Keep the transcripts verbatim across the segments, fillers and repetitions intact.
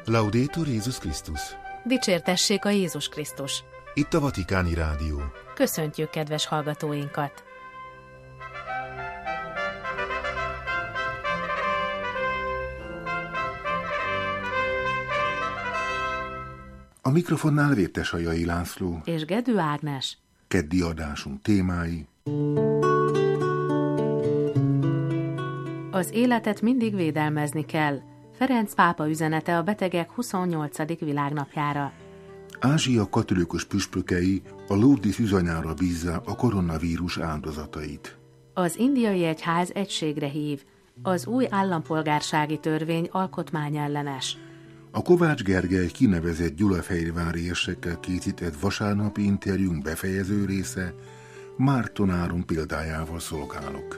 Laudetur Jézus Krisztus! Dicsértessék a Jézus Krisztus! Itt a Vatikáni Rádió. Köszöntjük kedves hallgatóinkat! A mikrofonnál Vértesajai László és Gedő Ágnes. Keddi adásunk témái: Az életet mindig védelmezni kell. Ferenc pápa üzenete a betegek huszonnyolcadik világnapjára. Ázsia katolikus püspökei a Lourdes üzanyára bízzák a koronavírus áldozatait. Az indiai egyház egységre hív. Az új állampolgársági törvény alkotmányellenes. A Kovács Gergely kinevezett gyulafehérvári érsekkel készített vasárnapi interjúnk befejező része: Márton Áron példájával szolgálok.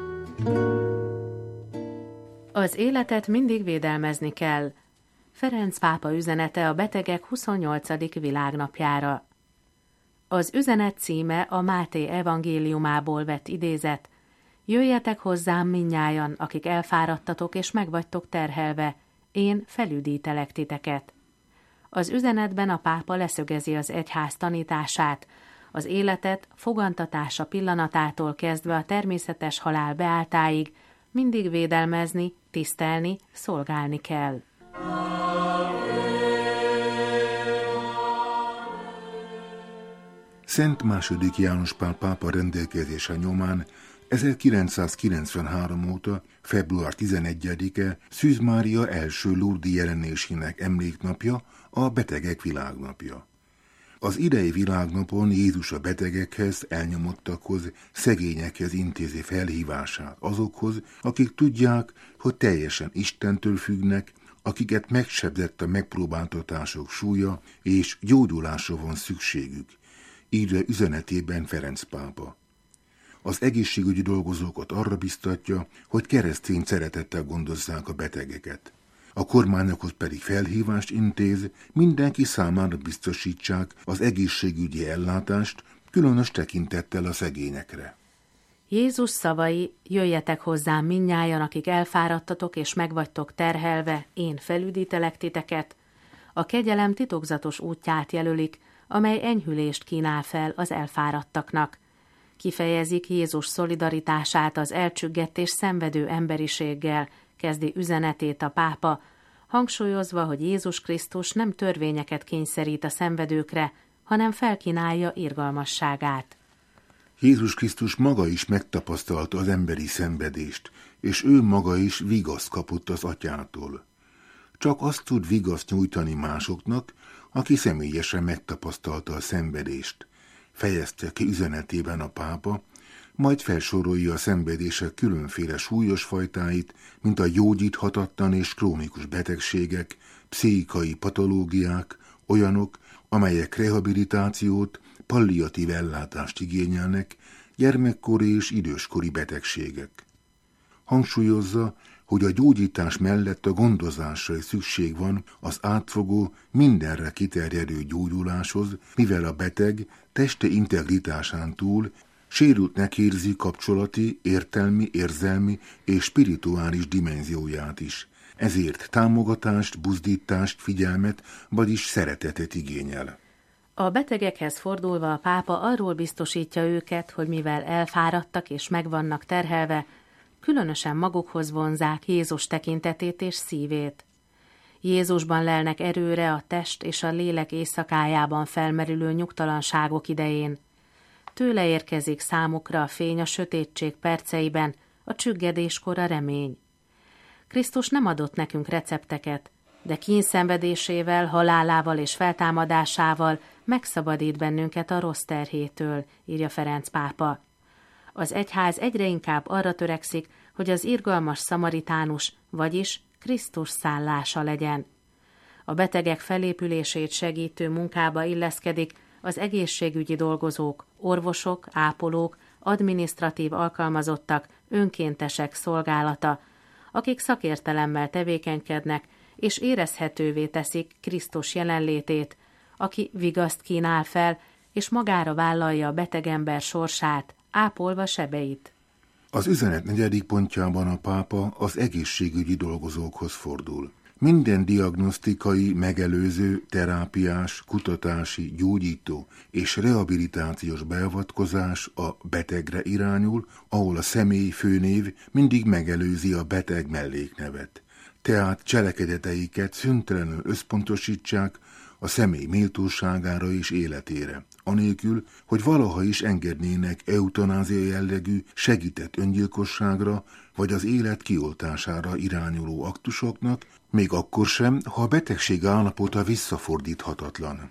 Az életet mindig védelmezni kell. Ferenc pápa üzenete a betegek huszonnyolcadik világnapjára. Az üzenet címe a Máté evangéliumából vett idézet: Jöjjetek hozzám mindnyájan, akik elfáradtatok és meg vagytok terhelve, én felüdítelek titeket. Az üzenetben a pápa leszögezi az egyház tanítását, az életet fogantatása pillanatától kezdve a természetes halál beálltáig mindig védelmezni, tisztelni, szolgálni kell. Szent második János Pál pápa rendelkezése nyomán ezerkilencszázkilencvenhárom óta február tizenegyedike Szűz Mária első Lourdes jelenésének emléknapja, a Betegek Világnapja. Az idei világnapon Jézus a betegekhez, elnyomottakhoz, szegényekhez intézi felhívását azokhoz, akik tudják, hogy teljesen Istentől függnek, akiket megsebzett a megpróbáltatások súlya, és gyógyulásra van szükségük, írja üzenetében Ferenc pápa. Az egészségügyi dolgozókat arra biztatja, hogy keresztény szeretettel gondozzák a betegeket. A kormányokhoz pedig felhívást intéz, mindenki számára biztosítsák az egészségügyi ellátást, különös tekintettel a szegényekre. Jézus szavai: Jöjjetek hozzám mindnyájan, akik elfáradtatok és meg vagytok terhelve, én felüdítelek titeket, a kegyelem titokzatos útját jelölik, amely enyhülést kínál fel az elfáradtaknak. Kifejezik Jézus szolidaritását az elcsüggett és szenvedő emberiséggel, kezdi üzenetét a pápa, hangsúlyozva, hogy Jézus Krisztus nem törvényeket kényszerít a szenvedőkre, hanem felkínálja irgalmasságát. Jézus Krisztus maga is megtapasztalta az emberi szenvedést, és ő maga is vigaszt kapott az Atyától. Csak azt tud vigaszt nyújtani másoknak, aki személyesen megtapasztalta a szenvedést, fejezte ki üzenetében a pápa, majd felsorolja a szenvedések különféle súlyos fajtáit, mint a gyógyíthatatlan és krónikus betegségek, pszichikai patológiák, olyanok, amelyek rehabilitációt, palliatív ellátást igényelnek, gyermekkori és időskori betegségek. Hangsúlyozza, hogy a gyógyítás mellett a gondozásra is szükség van az átfogó, mindenre kiterjedő gyógyuláshoz, mivel a beteg teste integritásán túl sérültnek érzi kapcsolati, értelmi, érzelmi és spirituális dimenzióját is. Ezért támogatást, buzdítást, figyelmet, vagyis szeretetet igényel. A betegekhez fordulva a pápa arról biztosítja őket, hogy mivel elfáradtak és meg vannak terhelve, különösen magukhoz vonzák Jézus tekintetét és szívét. Jézusban lelnek erőre a test és a lélek éjszakájában felmerülő nyugtalanságok idején. Tőle érkezik számukra a fény a sötétség perceiben, a csüggedéskor a remény. Krisztus nem adott nekünk recepteket, de kínszenvedésével, halálával és feltámadásával megszabadít bennünket a rossz terhétől, írja Ferenc pápa. Az egyház egyre inkább arra törekszik, hogy az irgalmas szamaritánus, vagyis Krisztus szállása legyen. A betegek felépülését segítő munkába illeszkedik az egészségügyi dolgozók, orvosok, ápolók, adminisztratív alkalmazottak, önkéntesek szolgálata, akik szakértelemmel tevékenykednek és érezhetővé teszik Krisztus jelenlétét, aki vigaszt kínál fel, és magára vállalja a betegember sorsát, ápolva sebeit. Az üzenet negyedik pontjában a pápa az egészségügyi dolgozókhoz fordul. Minden diagnosztikai, megelőző, terápiás, kutatási, gyógyító és rehabilitációs beavatkozás a betegre irányul, ahol a személy főnév mindig megelőzi a beteg melléknevet. Tehát cselekedeteiket szüntelenül összpontosítsák a személy méltóságára és életére, anélkül, hogy valaha is engednének eutanázia jellegű segített öngyilkosságra vagy az élet kioltására irányuló aktusoknak, még akkor sem, ha a betegség állapota visszafordíthatatlan.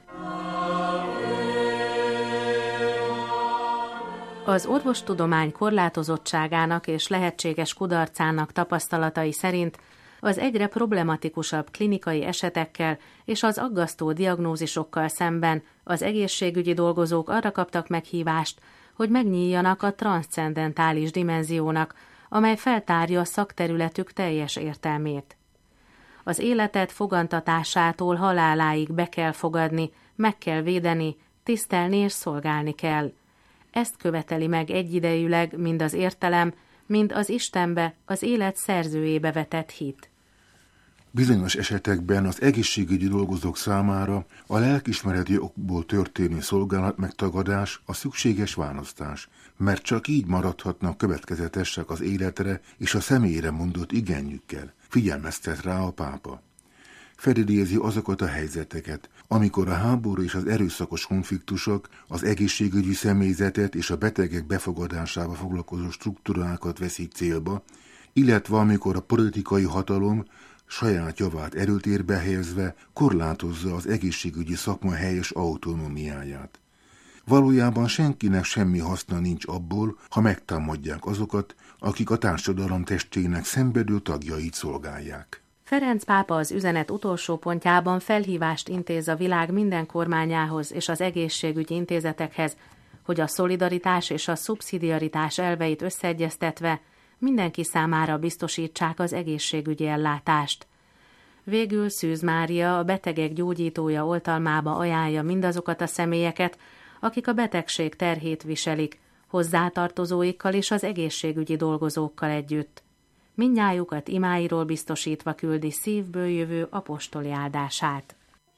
Az orvostudomány korlátozottságának és lehetséges kudarcának tapasztalatai szerint az egyre problematikusabb klinikai esetekkel és az aggasztó diagnózisokkal szemben az egészségügyi dolgozók arra kaptak meghívást, hogy megnyíljanak a transzcendentális dimenziónak, amely feltárja szakterületük teljes értelmét. Az életet fogantatásától haláláig be kell fogadni, meg kell védeni, tisztelni és szolgálni kell. Ezt követeli meg egyidejűleg mind az értelem, mind az Istenbe, az élet szerzőjébe vetett hit. Bizonyos esetekben az egészségügyi dolgozók számára a lelkiismereti okból történő szolgálat megtagadás a szükséges választás, mert csak így maradhatnak következetesek az életre és a személyre mondott igényükkel, figyelmeztet rá a pápa. Felidézi azokat a helyzeteket, amikor a háború és az erőszakos konfliktusok az egészségügyi személyzetet és a betegek befogadásába foglalkozó struktúrákat veszik célba, illetve amikor a politikai hatalom saját javát erőtérbe helyezve korlátozza az egészségügyi szakma helyes autonómiáját. Valójában senkinek semmi haszna nincs abból, ha megtámadják azokat, akik a társadalom testének szenvedő tagjait szolgálják. Ferenc pápa az üzenet utolsó pontjában felhívást intéz a világ minden kormányához és az egészségügyi intézetekhez, hogy a szolidaritás és a szubszidiaritás elveit összeegyeztetve mindenki számára biztosítsák az egészségügyi ellátást. Végül Szűz Mária, a betegek gyógyítója oltalmába ajánlja mindazokat a személyeket, akik a betegség terhét viselik, hozzátartozóikkal és az egészségügyi dolgozókkal együtt. Mindnyájukat imáiról biztosítva küldi szívből jövő apostoli áldását.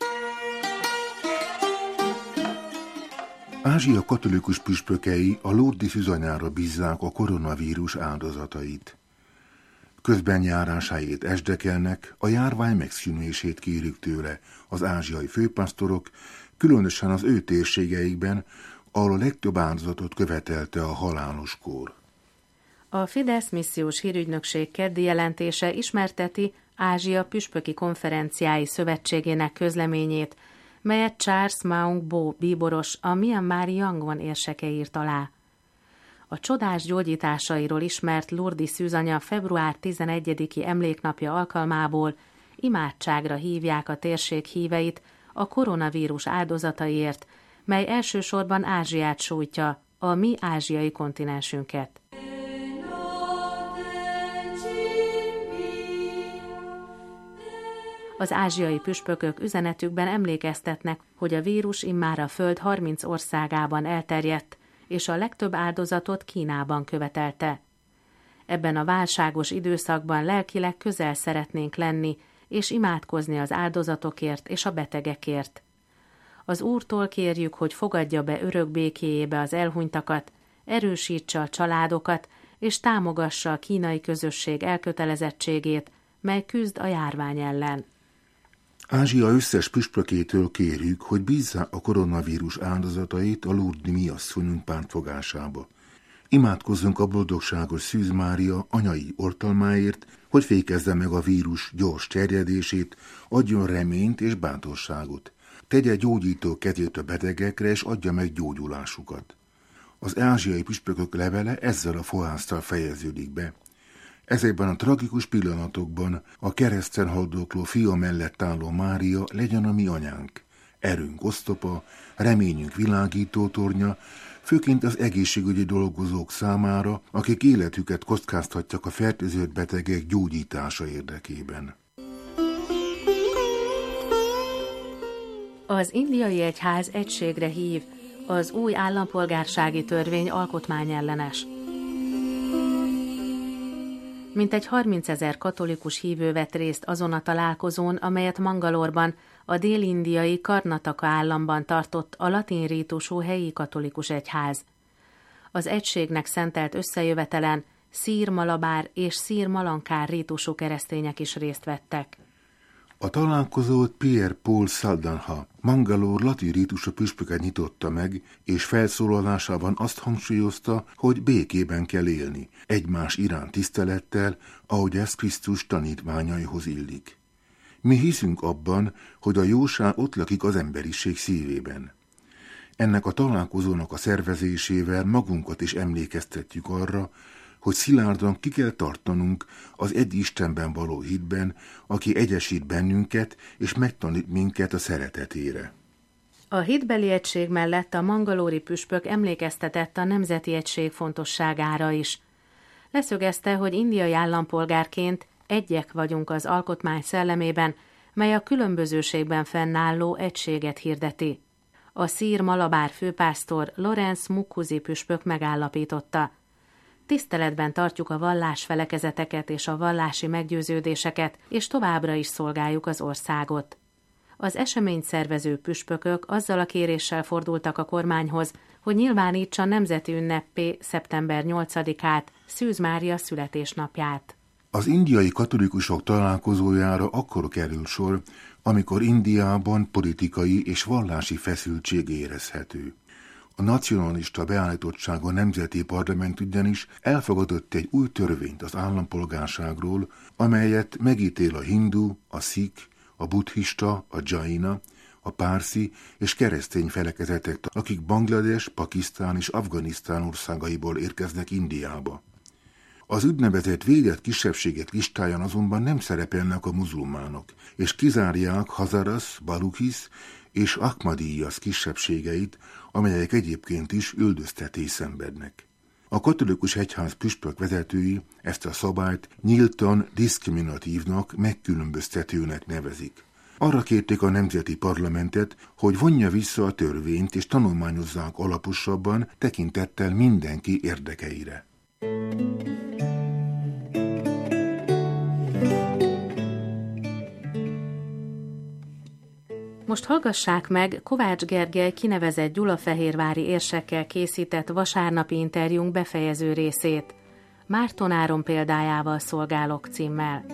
Ázsia katolikus püspökei a Lourdes szűzanyára bízzák a koronavírus áldozatait. Közben járásáért esdekelnek, a járvány megszűnését kérik tőle az ázsiai főpásztorok, különösen az ő térségeikben, ahol a legtöbb áldozatot követelte a halálos kór. A Fidesz missziós hírügynökség keddi jelentése ismerteti Ázsia püspöki konferenciái szövetségének közleményét, melyet Charles Maung Bo bíboros, a Myanmari Yangon érseke írt alá. A csodás gyógyításairól ismert Lourdes szűzanya február tizenegyediki emléknapja alkalmából imádságra hívják a térség híveit a koronavírus áldozataiért, mely elsősorban Ázsiát sújtja, a mi ázsiai kontinensünket. Az ázsiai püspökök üzenetükben emlékeztetnek, hogy a vírus immár a Föld harminc országában elterjedt, és a legtöbb áldozatot Kínában követelte. Ebben a válságos időszakban lelkileg közel szeretnénk lenni, és imádkozni az áldozatokért és a betegekért. Az Úrtól kérjük, hogy fogadja be örök békéjébe az elhunytakat, erősítse a családokat, és támogassa a kínai közösség elkötelezettségét, mely küzd a járvány ellen. Ázsia összes püspökétől kérjük, hogy bízzák a koronavírus áldozatait a Lourdes mi asszonyunk pártfogásába. Imádkozzunk a boldogságos Szűz Mária anyai oltalmáért, hogy fékezze meg a vírus gyors terjedését, adjon reményt és bátorságot. Tegye gyógyító kezét a betegekre, és adja meg gyógyulásukat. Az ázsiai püspökök levele ezzel a fohásztal fejeződik be. Ezekben a tragikus pillanatokban a kereszten haldokló fia mellett álló Mária legyen a mi anyánk, erőnk osztopa, reményünk világító tornya, főként az egészségügyi dolgozók számára, akik életüket kockáztatják a fertőzött betegek gyógyítása érdekében. Az indiai egyház egységre hív, az új állampolgársági törvény alkotmányellenes. Mintegy harmincezer katolikus hívő vett részt azon a találkozón, amelyet Mangalorban, a dél-indiai Karnataka államban tartott a latin rítusú helyi katolikus egyház. Az egységnek szentelt összejövetelen szír-malabár és szír-malankár rítusú keresztények is részt vettek. A találkozót Pierre Paul Saldanha, Mangalore latin rítusú püspöke nyitotta meg, és felszólalásában azt hangsúlyozta, hogy békében kell élni, egymás iránt tisztelettel, ahogy ez Krisztus tanítványaihoz illik. Mi hiszünk abban, hogy a jóság ott lakik az emberiség szívében. Ennek a találkozónak a szervezésével magunkat is emlékeztetjük arra, hogy szilárdan ki kell tartanunk az egy Istenben való hitben, aki egyesít bennünket és megtanít minket a szeretetére. A hitbeli egység mellett a mangalóri püspök emlékeztetett a nemzeti egység fontosságára is. Leszögezte, hogy indiai állampolgárként egyek vagyunk az alkotmány szellemében, mely a különbözőségben fennálló egységet hirdeti. A szír-malabár főpásztor Lawrence Mukhuzi püspök megállapította: tiszteletben tartjuk a vallásfelekezeteket és a vallási meggyőződéseket, és továbbra is szolgáljuk az országot. Az eseményt szervező püspökök azzal a kéréssel fordultak a kormányhoz, hogy nyilvánítsa nemzeti ünneppé szeptember nyolcadikát, Szűz Mária születésnapját. Az indiai katolikusok találkozójára akkor kerül sor, amikor Indiában politikai és vallási feszültség érezhető. A nacionalista beállítottsága nemzeti parlament ugyanis elfogadott egy új törvényt az állampolgárságról, amelyet megítél a hindu, a szik, a buddhista, a jaina, a pársi és keresztény felekezetek, akik Banglades, Pakisztán és Afganisztán országaiból érkeznek Indiába. Az úgynevezett védett kisebbségek listáján azonban nem szerepelnek a muzulmánok, és kizárják Hazaras, Balukis és Ahmadiyas kisebbségeit, amelyek egyébként is üldöztetést szenvednek. A katolikus egyház püspök vezetői ezt a szabályt nyíltan diszkriminatívnak, megkülönböztetőnek nevezik. Arra kérték a nemzeti parlamentet, hogy vonja vissza a törvényt és tanulmányozzák alaposabban tekintettel mindenki érdekeire. Most hallgassák meg Kovács Gergely kinevezett gyulafehérvári érsekkel készített vasárnapi interjúnk befejező részét. Márton Áron példájával szolgálok címmel.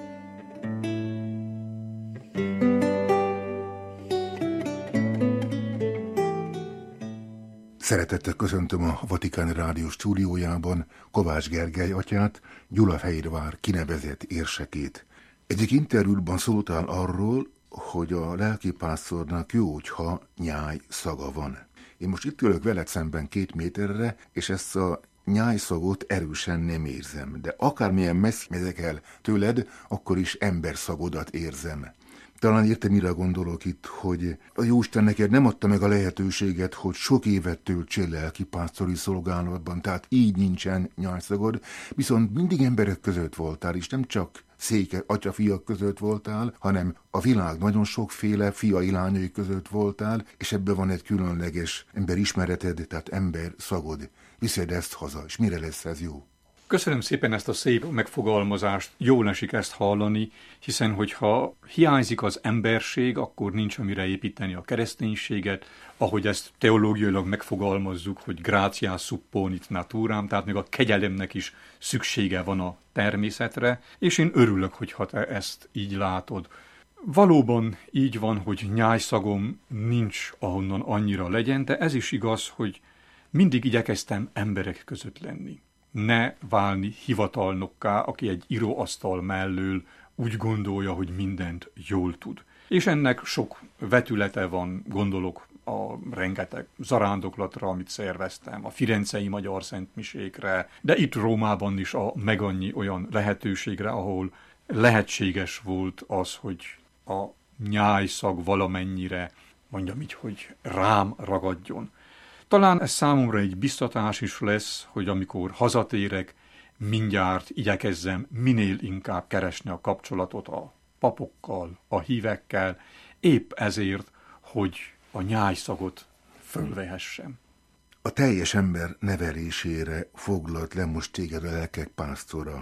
Szeretettel köszöntöm a Vatikáni Rádió stúdiójában Kovács Gergely atyát, Gyulafehérvár kinevezett érsekét. Egyik interjúban szóltál arról, hogy a lelkipásztornak jó, hogyha nyáj szaga van. Én most itt ülök veled szemben két méterre, és ezt a nyáj szagot erősen nem érzem. De akármilyen messze megyek el tőled, akkor is emberszagodat érzem. Talán értem, mire gondolok itt, hogy a Jóisten neked nem adta meg a lehetőséget, hogy sok évet töltsél lelkipásztori szolgálatban, tehát így nincsen nyájszagod, viszont mindig emberek között voltál, és nem csak széke atya-fiak között voltál, hanem a világ nagyon sokféle fiai lányai között voltál, és ebből van egy különleges emberismereted, tehát ember szagod. Viszed ezt haza, és mire lesz ez jó? Köszönöm szépen ezt a szép megfogalmazást, jól esik ezt hallani, hiszen hogyha hiányzik az emberség, akkor nincs amire építeni a kereszténységet, ahogy ezt teológiailag megfogalmazzuk, hogy gratias supponit naturam, tehát még a kegyelemnek is szüksége van a természetre, és én örülök, hogyha te ezt így látod. Valóban így van, hogy nyájszagom nincs, ahonnan annyira legyen, de ez is igaz, hogy mindig igyekeztem emberek között lenni. Ne válni hivatalnokká, aki egy íróasztal mellől úgy gondolja, hogy mindent jól tud. És ennek sok vetülete van, gondolok a rengeteg zarándoklatra, amit szerveztem, a firencei magyar szentmisékre, de itt Rómában is a megannyi olyan lehetőségre, ahol lehetséges volt az, hogy a nyájszag valamennyire, mondjam így, hogy rám ragadjon. Talán ez számomra egy biztatás is lesz, hogy amikor hazatérek, mindjárt igyekezzem minél inkább keresni a kapcsolatot a papokkal, a hívekkel, épp ezért, hogy a nyájszagot fölvehessem. A teljes ember nevelésére foglalt le most téged a lelkek pásztora.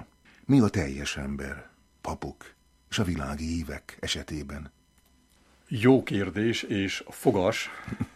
Mi a teljes ember, papok és a világi hívek esetében? Jó kérdés és fogas.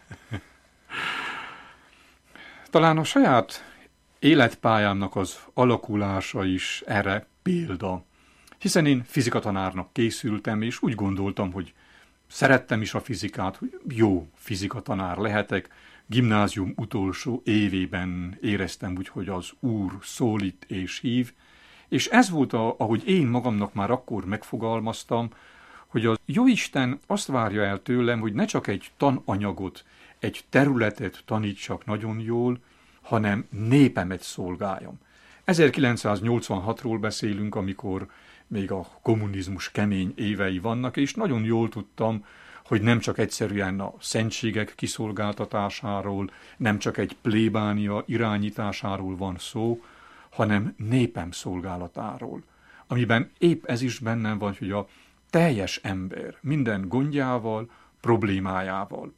Talán a saját életpályámnak az alakulása is erre példa. Hiszen én fizikatanárnak készültem, és úgy gondoltam, hogy szerettem is a fizikát, hogy jó fizikatanár lehetek. Gimnázium utolsó évében éreztem úgy, hogy az Úr szólít és hív, és ez volt, a, ahogy én magamnak már akkor megfogalmaztam, hogy a Jóisten azt várja el tőlem, hogy ne csak egy tananyagot, egy területet tanítsak nagyon jól, hanem népemet szolgáljam. ezerkilencszáznyolcvanhatról beszélünk, amikor még a kommunizmus kemény évei vannak, és nagyon jól tudtam, hogy nem csak egyszerűen a szentségek kiszolgáltatásáról, nem csak egy plébánia irányításáról van szó, hanem népem szolgálatáról, amiben épp ez is bennem van, hogy a teljes ember minden gondjával, problémájával.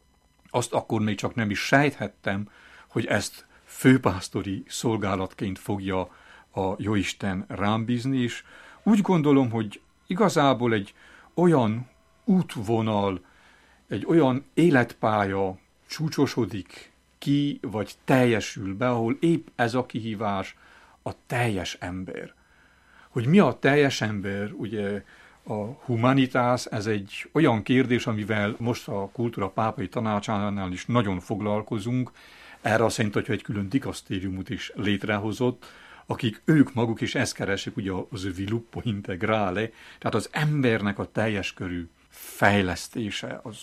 Azt akkor még csak nem is sejthettem, hogy ezt főpásztori szolgálatként fogja a Jóisten rám bízni, és úgy gondolom, hogy igazából egy olyan útvonal, egy olyan életpálya csúcsosodik ki, vagy teljesül be, ahol épp ez a kihívás, a teljes ember. Hogy mi a teljes ember, ugye a humanitás, ez egy olyan kérdés, amivel most a Kultúra Pápai Tanácsánál is nagyon foglalkozunk. Erre azt szerint, hogy egy külön dikasztériumot is létrehozott, akik ők maguk is ezt keresik, ugye az sviluppo integrale, tehát az embernek a teljes körű fejlesztése, az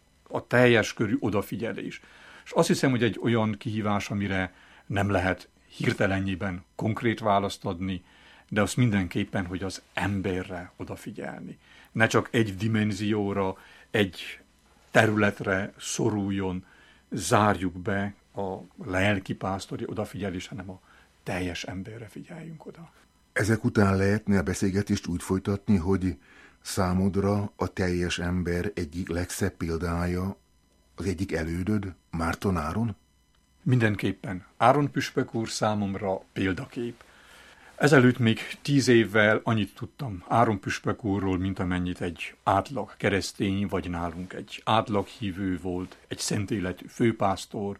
a teljes körű odafigyelés. És azt hiszem, hogy egy olyan kihívás, amire nem lehet hirtelenjében konkrét választ adni, de az mindenképpen, hogy az emberre odafigyelni. Ne csak egy dimenzióra, egy területre szoruljon, zárjuk be a lelkipásztori odafigyelés, hanem a teljes emberre figyeljünk oda. Ezek után lehetne a beszélgetést úgy folytatni, hogy számodra a teljes ember egyik legszebb példája az egyik elődöd, Márton Áron? Mindenképpen. Áron püspök úr számomra példakép. Ezelőtt még tíz évvel annyit tudtam Áron püspök úrról, mint amennyit egy átlag keresztény, vagy nálunk egy átlag hívő volt, egy szentéletű főpásztor,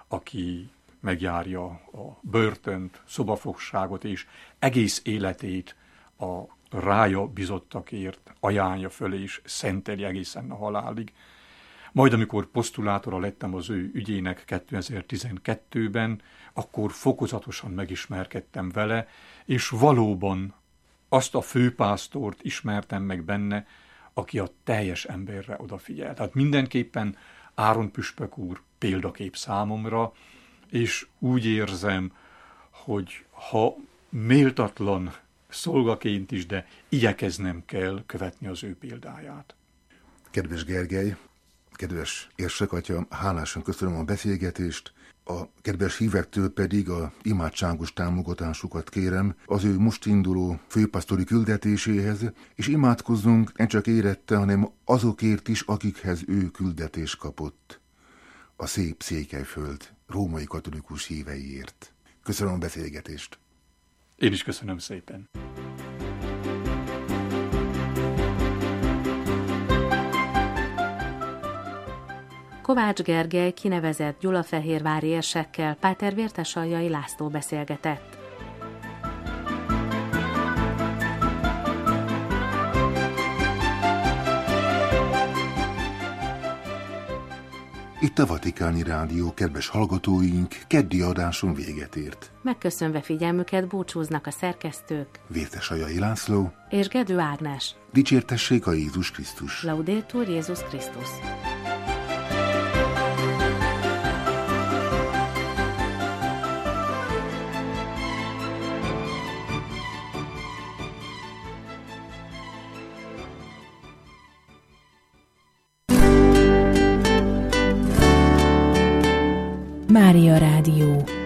aki megjárja a börtönt, szobafogságot, és egész életét a rája bizottakért ajánlja fölé, és szenteli egészen a halálig. Majd amikor posztulátora lettem az ő ügyének kétezer-tizenkettőben, akkor fokozatosan megismerkedtem vele, és valóban azt a főpásztort ismertem meg benne, aki a teljes emberre odafigyel. Tehát mindenképpen Áron püspök úr példakép számomra, és úgy érzem, hogy ha méltatlan szolgaként is, de igyekeznem kell követni az ő példáját. Kedves Gergely, kedves érsek-atya, hálásan köszönöm a beszélgetést, a kedves hívektől pedig a imádságos támogatásukat kérem az ő most induló főpasztori küldetéséhez, és imádkozzunk nem csak érette, hanem azokért is, akikhez ő küldetés kapott. A szép Székelyföld római katolikus híveiért. Köszönöm a beszélgetést. Én is köszönöm szépen. Kovács Gergely kinevezett gyulafehérvári érsekkel páter Vértesaljai László beszélgetett. Itt a Vatikáni Rádió kedves hallgatóink keddi adáson véget ért. Megköszönve figyelmüket búcsúznak a szerkesztők Vértesaljai László és Gedő Ágnes. Dicsértessék a Jézus Krisztus. Laudetur Jézus Krisztus. Mária Rádió.